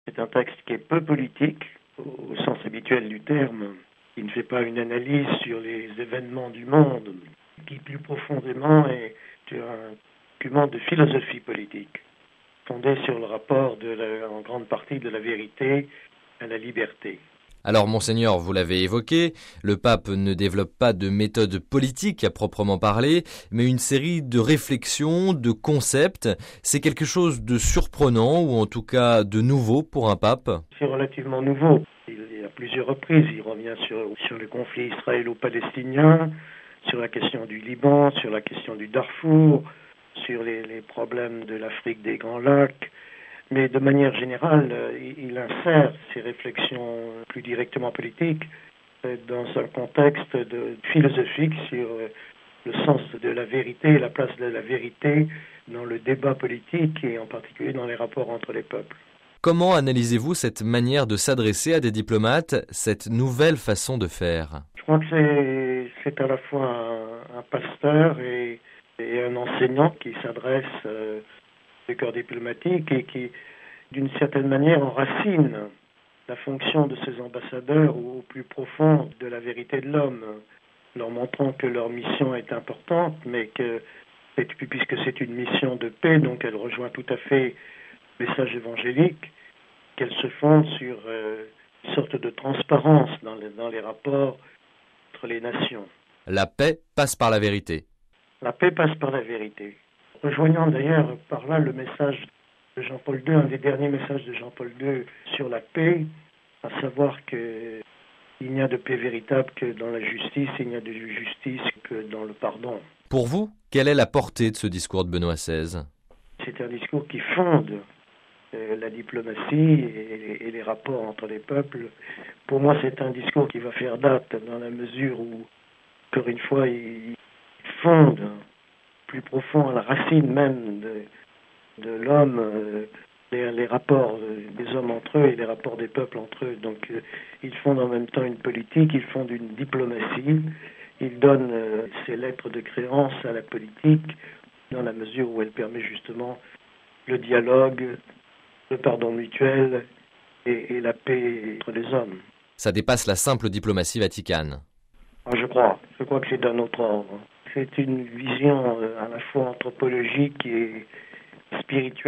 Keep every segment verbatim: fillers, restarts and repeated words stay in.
C'est un texte qui est peu politique, au sens habituel du terme. Il ne fait pas une analyse sur les événements du monde, qui plus profondément est un document de philosophie politique, fondé sur le rapport de la, en grande partie de la vérité à la liberté. Alors, Monseigneur, vous l'avez évoqué, le pape ne développe pas de méthode politique à proprement parler, mais une série de réflexions, de concepts. C'est quelque chose de surprenant, ou en tout cas de nouveau pour un pape? C'est relativement nouveau. Il y a plusieurs reprises, il revient sur, sur le conflit israélo-palestinien, sur la question du Liban, sur la question du Darfour, sur les, les problèmes de l'Afrique des Grands Lacs. Mais de manière générale, il insère ces réflexions plus directement politiques dans un contexte de, philosophique sur le sens de la vérité et la place de la vérité dans le débat politique et en particulier dans les rapports entre les peuples. Comment analysez-vous cette manière de s'adresser à des diplomates, cette nouvelle façon de faire? Je crois que c'est, c'est à la fois un, un pasteur et, et un enseignant qui s'adresse euh, le corps diplomatique et qui, d'une certaine manière, enracine la fonction de ces ambassadeurs au plus profond de la vérité de l'homme, leur montrant que leur mission est importante, mais que, puisque c'est une mission de paix, donc elle rejoint tout à fait le message évangélique, qu'elle se fonde sur euh, une sorte de transparence dans les, dans les rapports entre les nations. La paix passe par la vérité. La paix passe par la vérité. Rejoignant d'ailleurs par là le message de Jean-Paul deux, un des derniers messages de Jean-Paul deux sur la paix, à savoir qu'il n'y a de paix véritable que dans la justice, il n'y a de justice que dans le pardon. Pour vous, quelle est la portée de ce discours de Benoît seize? C'est un discours qui fonde euh, la diplomatie et, et les rapports entre les peuples. Pour moi, c'est un discours qui va faire date dans la mesure où, encore une fois, il fonde plus profond à la racine même de, de l'homme, euh, les, les rapports des hommes entre eux et les rapports des peuples entre eux. Donc euh, ils fondent en même temps une politique, ils fondent une diplomatie, ils donnent euh, ces lettres de créance à la politique dans la mesure où elle permet justement le dialogue, le pardon mutuel et, et la paix entre les hommes. Ça dépasse la simple diplomatie vaticane. Ah, je crois, je crois que c'est d'un autre ordre. C'est une vision à la fois anthropologique et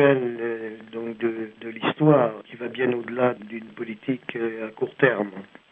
spirituelle donc de, de l'histoire qui va bien au-delà d'une politique à court terme.